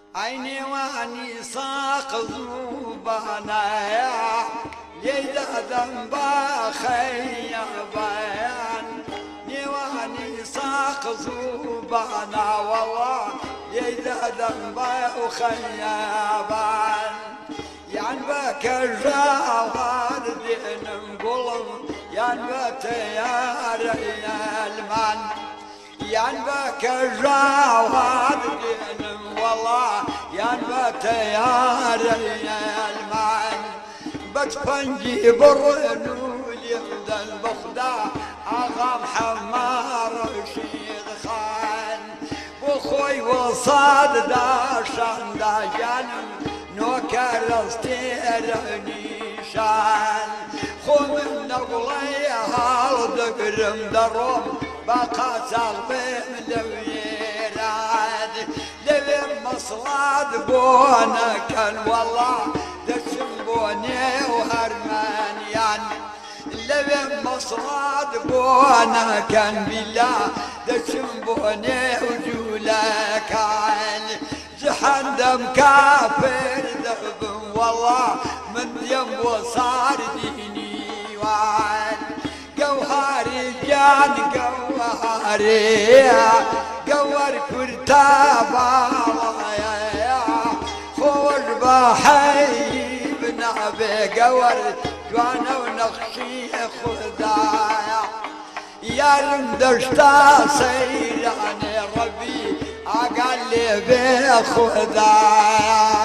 عيني واني ساق ذوبانا يدا ذنبا خيا بيان نيواني ساق ذوبانا والله يدا ذنبا وخيا بيان يعني بك الجوار دين نقول يعني بتيار المان يعني بك الجوار دين والله يعني بتيار المان بتفنجي برنو اليمد البخدا اغام حمار رشيد خان بخوي وصاد داشان دا جانم نوكر استيرني شان خم النقلي هالدقرم دروم بقى سالبين لويراد لبين مصلاد بونا كان والله دشم بوني وهرمانيان لبين مصلاد بونا كان بالله دشم بوني وجولا كان جحندم كافر ذهب والله من يم وصار ديني وعن جوهري جان جوهري جوهر كرتابا يا خوش بحي بنعبي جوهر جوانا ونخشي خدايا يا رندشتا سيراني ربي أقل لي بخدايا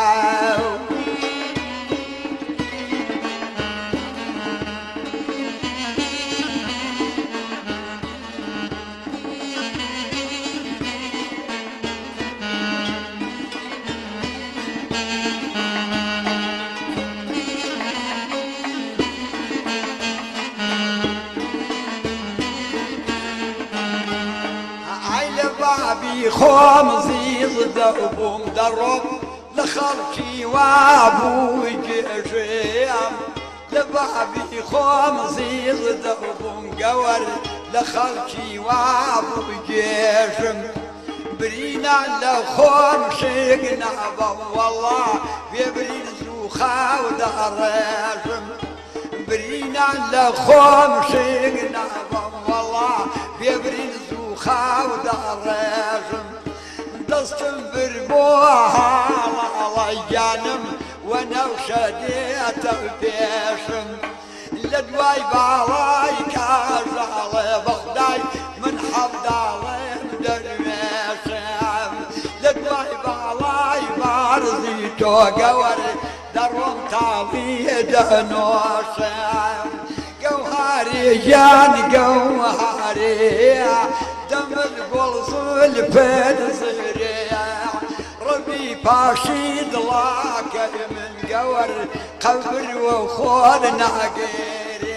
بابي خمزي ضدهم درب لخلقي وابوي جيشام لبابي خمزي ضدهم قور لخلقي وابوي جيشم برينا لخون شيقنا والله بيبرين زوخا ودرشم برينا لخون شيقنا والله بيبرين خاود الرجم دستم بربوها على جانم وانا وشديت بيشم لدواي بالاي كاجالي بغداي من حفظالي مدرمشم لدواي بالاي بارزي توقور دروم طالي دنوشم جوهري جان جوهري دم القلص الفد صريع ربي باشيد لاك من قور قبر وخور ناقير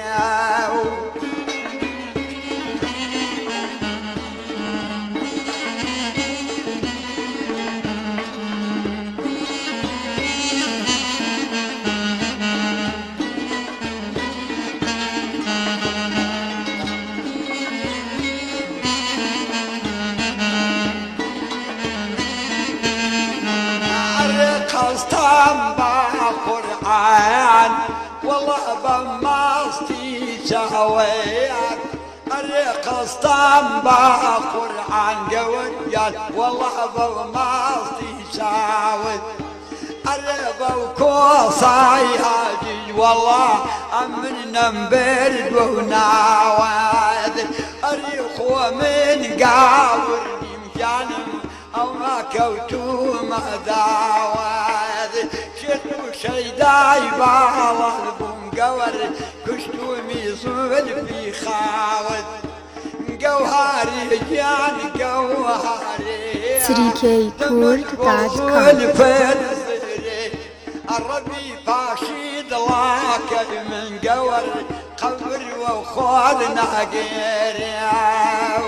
قصتم بقرآن والله بماستي شهويات قصتم بقرآن قويات والله بماستي شهويات بوكوصاي هاجي والله أمن نمبرد وناواد أريخو من قاور يمجانم أو ما كوتو مداواد شتو شيداي بالالبوم قور كشتو ميزول في خاود جوهري جان جوهري 3kkurd.com الربي باشيد لاك من قور قبر وخوض ناقير